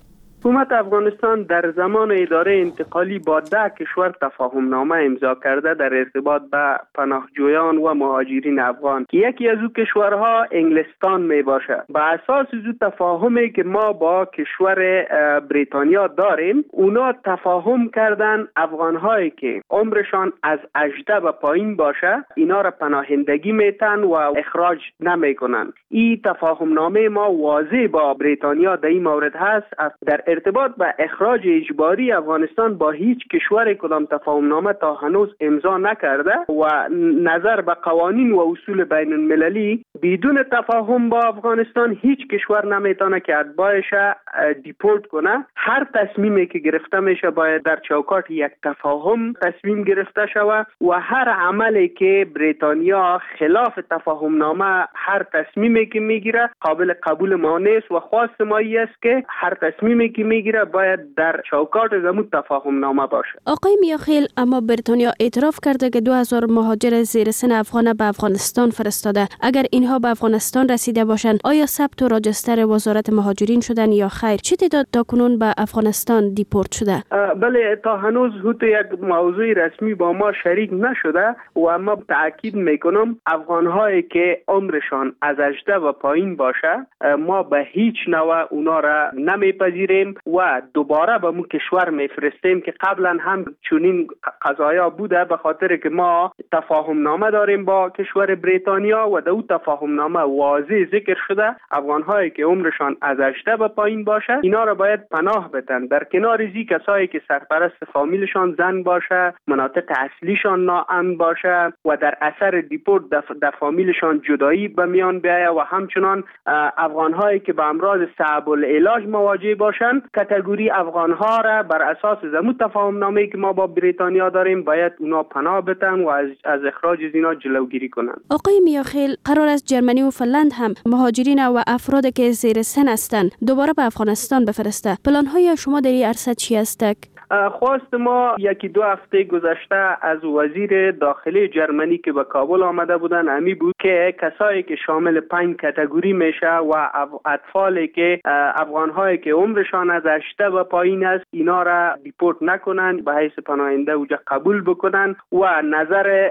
حکومت افغانستان در زمان اداره انتقالی با ده کشور تفاهم نامه امضا کرده در ارتباط به پناهجویان و مهاجرین افغان که یکی از او کشورها انگلستان می باشه. به اساس از تفاهمی که ما با کشور بریتانیا داریم، اونا تفاهم کردن افغان‌هایی که عمرشان از هجده به پایین باشه اینا را پناهندگی میتن و اخراج نمیکنن. این تفاهم نامه ما واضح با بریتانیا در این مورد هست. در ارتباط به اخراج اجباری افغانستان با هیچ کشور کدام تفاهم نامه تا هنوز امضا نکرده و نظر به قوانین و اصول بین المللی بدون تفاهم با افغانستان هیچ کشور نمیتونه که اتباعش دیپورت کنه. هر تصمیمی که گرفته میشه باید در چوکات یک تفاهم تصمیم گرفته شود و هر عملی که بریتانیا خلاف تفاهم نامه هر تصمیمی که میگیره قابل قبول ما نیست و خواست ما است که هر تصمیمی که میگیره باید در چوکات زمون تفاهم نامه باشه. آقای میاخیل، اما بریتانیا اعتراف کرده که دو هزار مهاجر زیر سن افغان به افغانستان فرستاده. اگر اینها به افغانستان رسیده باشند آیا ثبت و راجستر وزارت مهاجرین شدن یا خیر؟ چه تعداد تاکنون به افغانستان دیپورت شده؟ بله، تا هنوز هوت یک موضوع رسمی با ما شریک نشده و ما تاکید میکنم افغان‌هایی که عمرشان از هجده و پایین باشه ما به هیچ نوع اونا را نمیپذیریم و دوباره به مو کشور میفرستیم که قبلا هم چنین قضایا بوده، به خاطر که ما تفاهم نامه داریم با کشور بریتانیا و در اون تفاهم نامه واضح ذکر شده افغان‌هایی که عمرشان از هجده و پایین باشه اینا را باید پناه بدن. در کنار ازی کسایی که سرپرست فامیلشان زن باشه، مناطق اصلیشان ناامن باشه و در اثر دیپورت در فامیلشان جدایی به میان بیاید و همچنان افغان‌هایی که به امراض صعب العلاج مواجه باشند کاتگوری افغان‌ها را بر اساس زمون تفاهم نامه‌ای که ما با بریتانیا داریم باید اونا پناه بدن و از, از اخراج از اینا جلوگیری کنند. آقای میاخیل، قرار است جرمنی و فنلند هم مهاجرین و افراد که زیر سن هستند دوباره به افغانستان بفرسته. پلان‌های شما در این عرصه چی است؟ خواست ما یکی دو هفته گذشته از وزیر داخلی جرمنی که به کابل آمده بودن امی بود که کسایی که شامل پنج کاتگوری میشه و اطفالی که افغان‌هایی که عمرشان از هجده و پایین است اینا را دیپورت نکنن، به حیث پناهنده اوجا قبول بکنن و نظر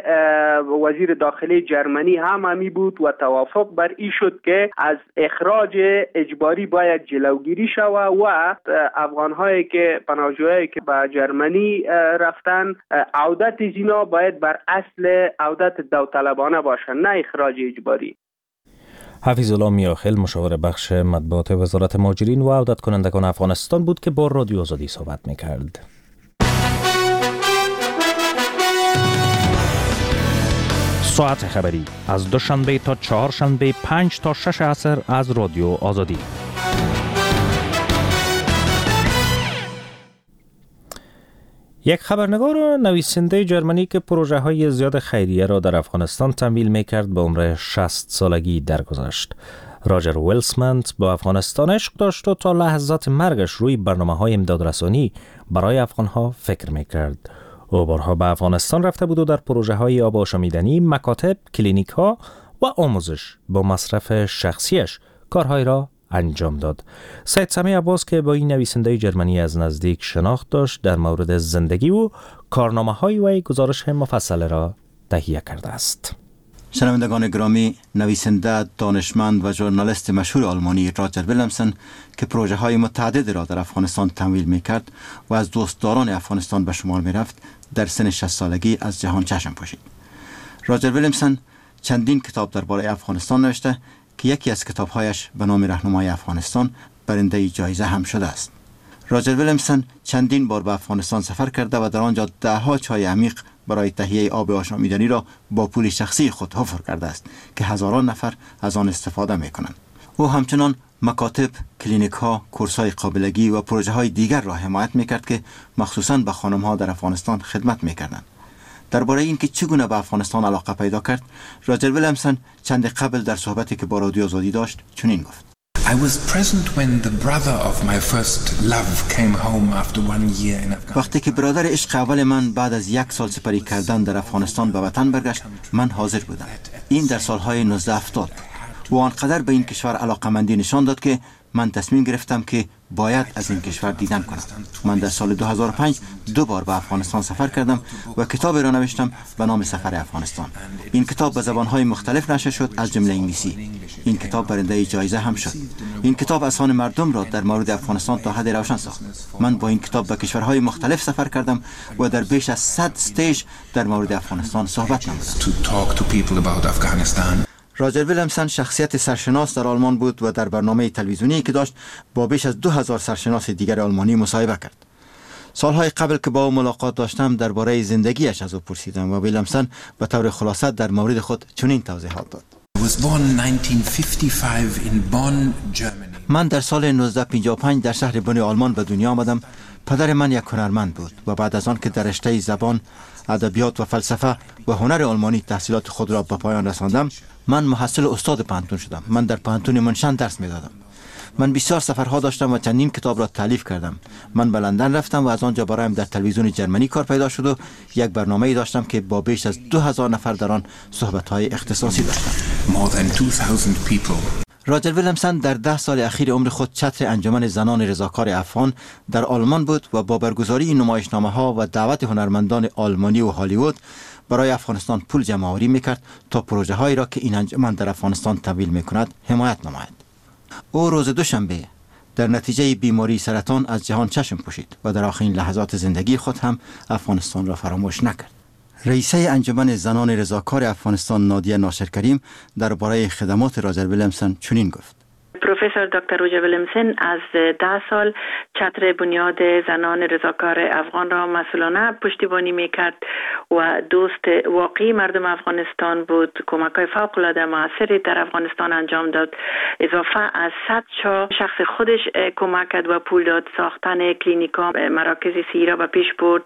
وزیر داخلی جرمنی هم امی بود و توافق بر این شد که از اخراج اجباری باید جلوگیری شود و افغان‌هایی که پناهجویایی که به جرمنی رفتن عودت اینا باید بر اصل عودت داوطلبانه باشه، نه اخراج اجباری. حفیظ الله میاخیل، مشاور بخش مطبوعات وزارت مهاجرین و عودت کنندگان افغانستان بود که با رادیو آزادی صحبت میکرد. ساعت خبری از دوشنبه تا چهارشنبه پنج تا شش عصر از رادیو آزادی. یک خبرنگار و نویسنده جرمنی که پروژه های زیاد خیریه را در افغانستان تمویل می کرد به عمر شصت سالگی درگذشت. راجر ویلسمنت با افغانستان عشق داشت و تا لحظات مرگش روی برنامه های امدادرسانی برای افغان ها فکر می کرد. او بارها به افغانستان رفته بود و در پروژه های آب آشامیدنی، مکاتب، کلینیک ها و آموزش با مصرف شخصیش کارهای را انجام داد. سید سمیع عباس که با این نویسنده جرمنی از نزدیک شناخت داشت در مورد زندگی و کارنامه‌های وی گزارش مفصل را تهیه کرده است. شنوندگان گرامی، نویسنده، دانشمند و ژورنالیست مشهور آلمانی راجر ویلمسن که پروژه های متعدد را در افغانستان تمویل می کرد و از دوستداران افغانستان به شمار می رفت، در سن شصت سالگی از جهان چشم پوشید. راجر ویلمسن چندین کتاب درباره افغانستان نوشته که یکی از کتابهایش به نام راهنمای افغانستان برنده جایزه هم شده است. راجر ویلمسن چندین بار به افغانستان سفر کرده و در آنجا دهها چای عمیق برای تهیه آب آشامیدنی را با پول شخصی خود حفر کرده است که هزاران نفر از آن استفاده می کنند. او همچنان مکاتب، کلینیک ها، کورس های قابلگی و پروژه های دیگر را حمایت می کرد که مخصوصاً به خانم ها در افغانستان خدمت می کردند. درباره اینکه چگونه به افغانستان علاقه پیدا کرد، راجر ویلمسن چند قبل در صحبتی که با رادیو آزادی داشت چنین گفت: I was present when the brother of my first love came home after one year in Afghanistan. وقتی که برادر عشق اول من بعد از یک سال سپری کردن در افغانستان به وطن برگشت، من حاضر بودم. این در سالهای نوزده هفتاد. و آنقدر به این کشور علاقمندی نشان داد که من تصمیم گرفتم که باید از این کشور دیدن کنم. من در سال دو هزار و پنج دو بار به افغانستان سفر کردم و کتابی را نوشتم به نام سفر افغانستان. این کتاب به زبانهای مختلف نشر شد، از جمله انگلیسی. این کتاب برنده جایزه هم شد. این کتاب اذهان مردم را در مورد افغانستان تا حد روشن ساخت. من با این کتاب به کشورهای مختلف سفر کردم و در بیش از صد استیج در مورد افغانستان صحبت نمودم. راجر ویلمسن شخصیت سرشناس در آلمان بود و در برنامه تلویزیونی که داشت با بیش از دو هزار سرشناس دیگر آلمانی مصاحبه کرد. سالهای قبل که با او ملاقات داشتم درباره زندگیش از او پرسیدم و ویلمسن به طور خلاصه در مورد خود چنین توضیحات داد. من در سال نوزده پنجاه و پنج در شهر بن آلمان به دنیا آمدم. پدر من یک هنرمند بود و بعد از آن که در رشته زبان، ادبیات و فلسفه و هنر آلمانی تحصیلات خود را به پایان رساندم، من محصل استاد پانتون شدم. من در پانتون منشن درس میدادم. من بسیار سفرها داشتم و چندین کتاب را تالیف کردم. من به لندن رفتم و از آنجا برایم در تلویزیون جرمنی کار پیدا شد و یک برنامه‌ای داشتم که با بیش از دو هزار نفر در آن صحبت‌های اختصاصی داشتم. راجر ویلمسن در ده سال اخیر عمر خود چتر انجمن زنان رضاکار افغان در آلمان بود و با برگزاری نمایشنامه‌ها و دعوت هنرمندان آلمانی و هالیوود برای افغانستان پول جمع آوری می‌کرد تا پروژه هایی را که این انجمن در افغانستان تمویل می‌کند حمایت نماید. او روز دوشنبه در نتیجه بیماری سرطان از جهان چشم پوشید و در آخرین لحظات زندگی خود هم افغانستان را فراموش نکرد. رئیسه انجمن زنان رضاکار افغانستان نادیه ناصرکریم درباره خدمات راجر ویلمسن چنین گفت: پروفسور دکتر راجر ویلمسن از ده سال چتر بنیاد زنان رضاکار افغان را مسئولانه پشتیبانی میکرد و دوست واقعی مردم افغانستان بود. کمک‌های فوق‌العاده موثری در افغانستان انجام داد. اضافه از صد شا شخص خودش کمک کرد و پول داد. ساختن کلینیکا، مراکز صحی را به پیش برد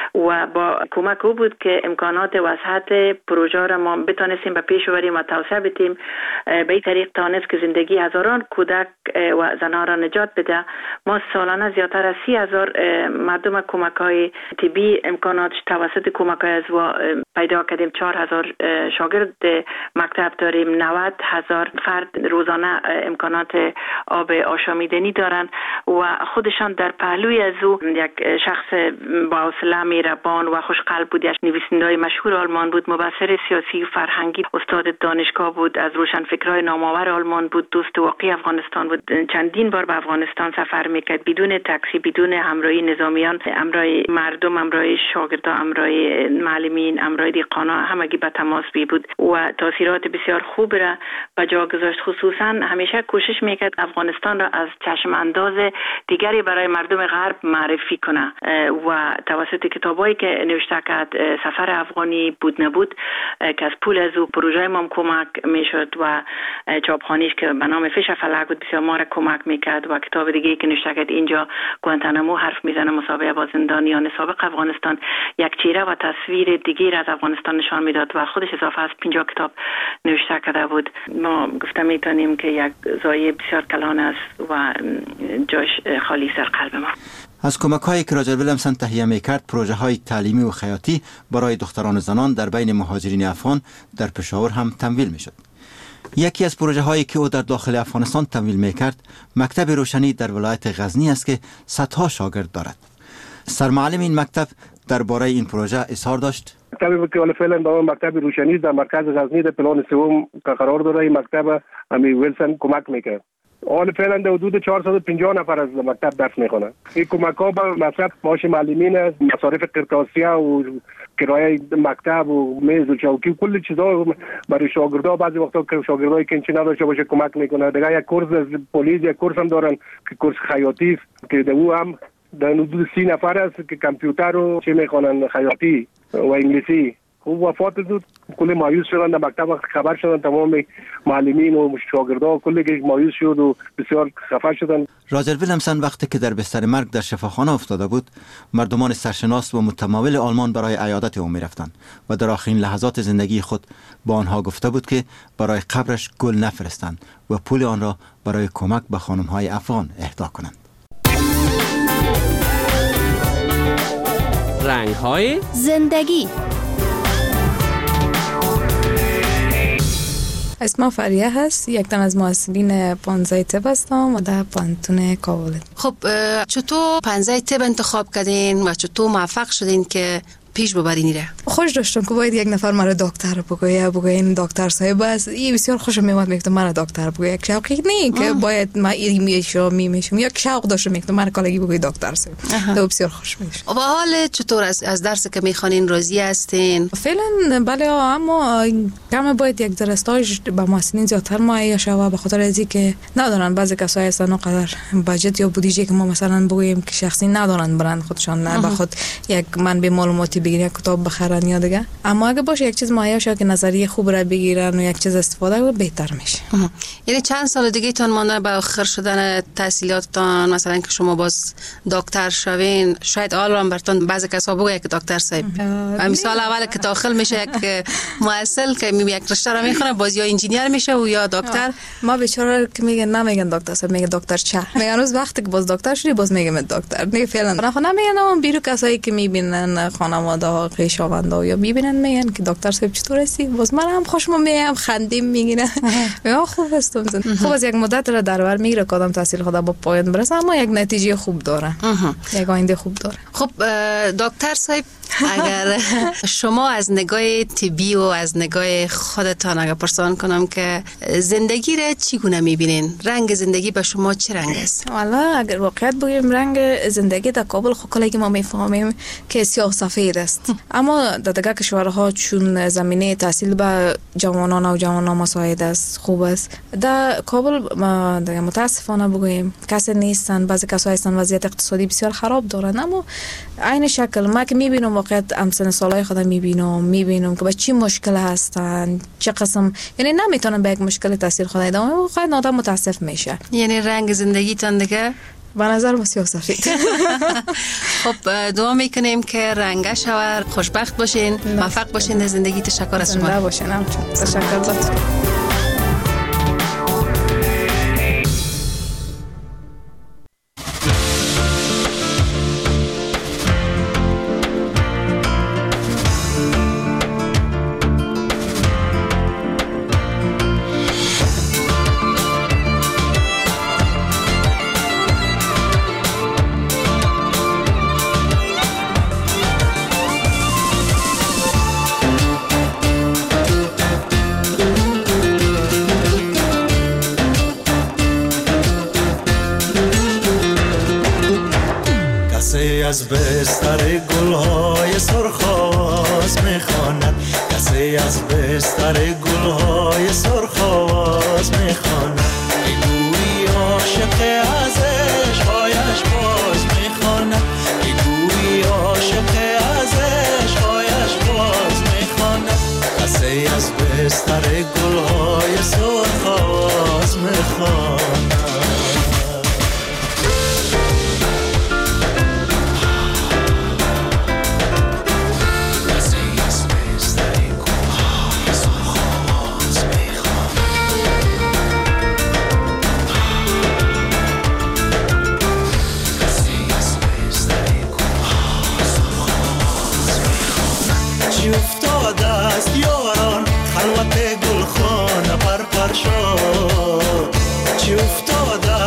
و با کمک او بود که امکانات وسعت پروژه را ما بتانستیم به پیش ببریم و توسعه بدیم. به این طریق تانست که زندگی هزاران کودک و زنان را نجات بده. ما سالانه زیادتر از سی هزار مردم کمک‌های طبی امکانات توسط کمک‌های از و پیدا کردیم. چهار هزار شاگرد مکتب داریم. نود هزار فرد روزانه امکانات آب آشامیدنی دارن و خودشان در پهلوی از او یک شخص با حوصله مهربان و خوشقلب بود. یک نویسنده مشهور آلمان بود، مبصر سیاسی و فرهنگی، استاد دانشگاه بود، از روشنفکرای نامآور آلمان بود، دوست واقعی افغانستان بود. چندین بار به افغانستان سفر میکرد بدون تاکسی، بدون همراهی نظامیان، همراهی مردم، همراهی شاگردان، همراهی معلمین، همراهی دیقانا، همگی به تماس بی بود و تاثیرات بسیار خوب را به جا گذاشت. خصوصا همیشه کوشش میکرد افغانستان را از چشم انداز دیگری برای مردم غرب معرفی کنه و توسط کتابایی که نوشته کرد، سفر افغانی بود نبود که از پول از او پروژه ما کمک میشد و چاپخانه‌اش که به نام فش فلک بود بسیار ما را کمک میکرد و کتاب دیگه که نوشته کرد اینجا گوانتانامو حرف میزنه، مسابقه با زندانیان سابق افغانستان، یک چهره و تصویر دیگه از افغانستان نشان میداد و خودش اضافه از پنجاه کتاب نوشته کرده بود. ما گفته میتونیم که یک زایه بسیار کلان است و جاش خالی سر قلب ما. از کمک‌هایی که راجر ویلمسن تهیه می‌کرد، پروژه‌های تعلیمی و خیاطی برای دختران و زنان در بین مهاجرین افغان در پشاور هم تمویل می‌شد. یکی از پروژه‌هایی که او در داخل افغانستان تمویل می‌کرد، مکتب روشنی در ولایت غزنی است که صدها شاگرد دارد. سرمعلم این مکتب درباره این پروژه اظهار داشت: مکتبی که فعلا به مکتب روشنی در مرکز غزنی در پلان سوم قرار داره، این مکتب امی ویلسن کمک می‌کرد. حال فعلا در حدود چهارصد و پنجاه نفر از مکتب درس میخونن. این کمک‌ها به مصرف معاش معلمین، مصارف قرطاسیه و کرایه مکتب و میز و چوکی و کل چیزا برای شاگردها، بعضی وقتا که شاگردای کنچی نداشته باشه کمک میکنه. دیگه یک کورس از پلیس، یک کورس هم دارن که کورس خیاطی است که دو هم در حدود سی نفر است که کامپیوتر و چه میخوانن، خیاطی و انگلیسی. او وفات داد، کلی مایوس شدن، در مکتب خبر شدن تمام معلمین و شاگردها، کلی مایوس شد و بسیار خفه شدن. راجر ویلمسن وقتی که در بستر مرگ در شفاخانه افتاده بود، مردمان سرشناس و متمول آلمان برای عیادت او می‌رفتند و در آخرین لحظات زندگی خود با آنها گفته بود که برای قبرش گل نفرستند و پول آن را برای کمک به خانم‌های افغان اهدا کنند. رنگ‌های زندگی. اسمم فریه هست، یک تن از محصلین پانزده طب هستم و در پانتون کابل. خب چطور پانزده طب انتخاب کردین و چطور موفق شدین که پیش ببرین ایره؟ خوش داشتم که باید یک نفر مرا دکتر بگویه، بگوین دکتر صاحب است. این بسیار خوشم میاد میگم مرا دکتر بگویه. یک شوقی نه که باید ما ایری میشم میشم، یک شوق داشتم میگم مرا کالگی بگوی دکتر صاحب. تو بسیار خوش میشه. و حال چطور از از درس که میخوانین راضی هستین؟ فعلا بله، اما کم باید یک در استاژ با محسنین زیادتر مایه شوه، به خاطر ازی که ندارن بعضی کسایی هستن اونقدر بجت یا بودجه که ما مثلا بگوییم که شخصی ندارن برند خودشان، نه به خود یک منبع معلوماتی بگیرن، کتاب بخرن یا دیگه. اما اگه باشه یک چیز مایه شه که نظریه خوب را بگیرن و یک چیز استفاده کنن بهتر میشه. یعنی چند سال دیگه تون مانده به آخر شدن تحصیلاتتان، مثلا که شما باز دکتر شوین، شاید آلان برتون بعضی کسا بگه که دکتر صاحب مثال اول که داخل میشه یک محصل که می یک رشته را میخونه باز یا انجینیر میشه و یا دکتر. ما بیچاره که میگن نمیگن دکتر صاحب، میگه دکتر چه. میگن روز وقتی که باز دکتر شدی باز میگم دکتر. نه فعلا نه خونه میگن اون بیرو کسایی که میبینن خانواده ها خویشاوندا یا میبینن میگن که دکتر صاحب چطور هستی، باز من هم خوشم میام خندیم میگیرن. میگم خوب هستم. خوب از یک مدت را در بر میگیره کدام تحصیل خدا با پایان برسه، اما یک نتیجه خوب داره، یک آینده خوب داره. خب دکتر صاحب اگر شما از نگاه طبی و از نگاه خودتان اگر پرسان کنم که زندگی را چگونه میبینین؟ رنگ زندگی به شما چه رنگ است؟ والا اگر واقعیت بگیم رنگ زندگی در کابل خب کلی که ما میفهمیم که سیاه سفید است، اما در دیگر کشورها چون زمینه تحصیل به جوانان و جوانان مساعد است، خوب است. در کابل متاسفانه بگوییم کسی نیستن، بعضی کسایی هستن وضعیت اقتصادی بسیار خراب دارن، اما عین شکل ما که میبینم واقعیت همسن سالای خودم میبینم میبینم که با چی مشکل هستن، چه قسم، یعنی نمیتونن به یک مشکل تاثیر خود ادامه، واقعا آدم متاسف میشه. یعنی رنگ زندگی تان دیگه به نظر سیاه سفید. خب دعا میکنیم که رنگه شود، خوشبخت باشین، موفق باشین در زندگی. تشکر از شما. باشین. تشکر لطفا. از بستر گلهای سرخاز میخواند، کسی از بستر گلهای سرخاز میخواند، بگویی عاشق از عشقهایش باز میخواند، بگویی عاشق از عشقهایش باز میخواند، کسی از بستر گلهای سرخاز میخواند. چی افتاده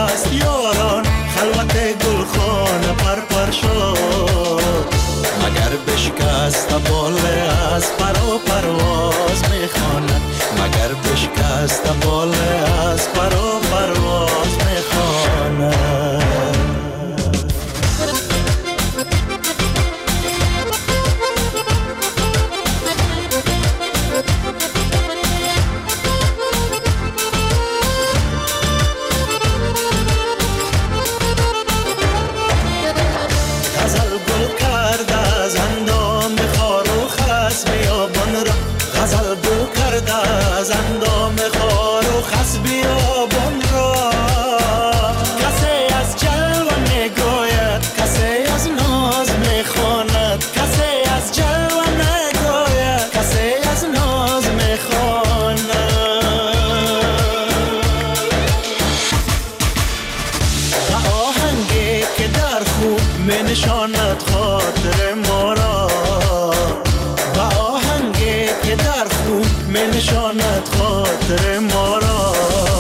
میخواند خاطر ما را.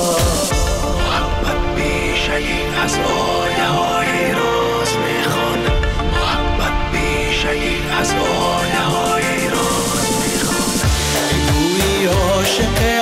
محبت بیشه از آیه های راز میخواند، محبت بیشه از آیه های راز میخواند. گویی عاشق